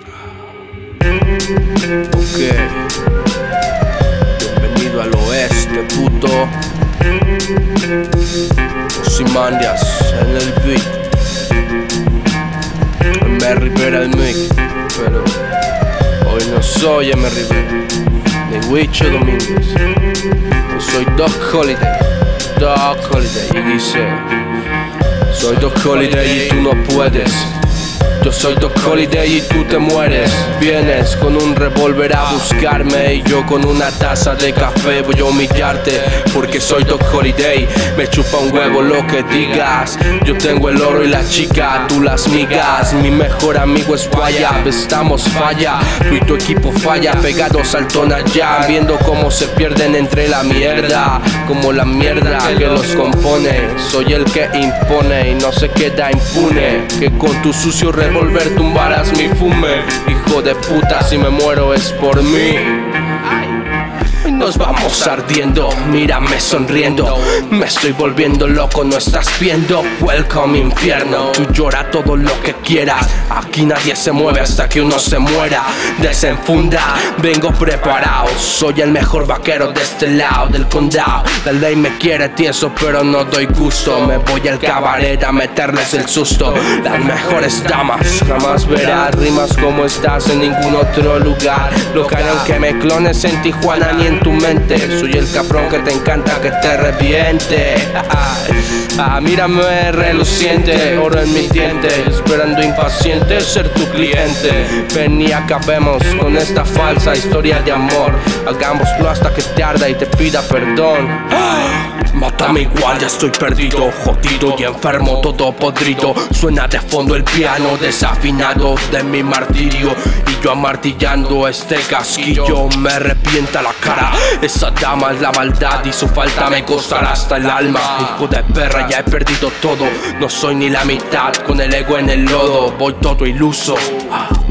Ok, bienvenido al oeste, puto. Ozymandias en el beat, M. Rivera el mic. Pero hoy no soy M. Rivera ni Huicho Domínguez. Hoy soy Doc Holiday. Doc Holiday, y dice: soy Doc Holiday y tú no puedes. Yo soy Doc Holiday y tú te mueres. Vienes con un revólver a buscarme y yo con una taza de café voy a humillarte. Porque soy Doc Holiday, me chupa un huevo lo que digas. Yo tengo el oro y la chica, tú las migas. Mi mejor amigo es Guaya, estamos falla. Tú y tu equipo falla, pegados al Tonayán, viendo cómo se pierden entre la mierda. Como la mierda que los compone. Soy el que impone y no se queda impune. Que con tu sucio revólver tumbarás mi fume. Hijo de puta, si me muero es por mí. Hoy nos vamos ardiendo, mírame sonriendo. Me estoy volviendo loco, no estás viendo. Welcome infierno, tú llora todo lo que quieras. Aquí nadie se mueve hasta que uno se muera. Desenfunda, vengo preparado. Soy el mejor vaquero de este lado del condado. La ley me quiere tieso pero no doy gusto. Me voy al cabaret a meterles el susto. Las mejores damas, jamás verás rimas como estás en ningún otro lugar. Lo que harán que me clones en Tijuana ni en tu mente. Soy el cabrón que te encanta que te reviente. Mírame reluciente, oro en mi diente, esperando impaciente ser tu cliente. Ven y acabemos con esta falsa historia de amor. Hagámoslo hasta que te arda y te pida perdón. Mátame igual, ya estoy perdido, jodido y enfermo, todo podrido. Suena de fondo el piano desafinado de mi martirio. Y yo amartillando este casquillo me revienta la cara. Esa dama es la maldad y su falta me costará hasta el alma. Hijo de perra, ya he perdido todo, no soy ni la mitad. Con el ego en el lodo, voy todo iluso.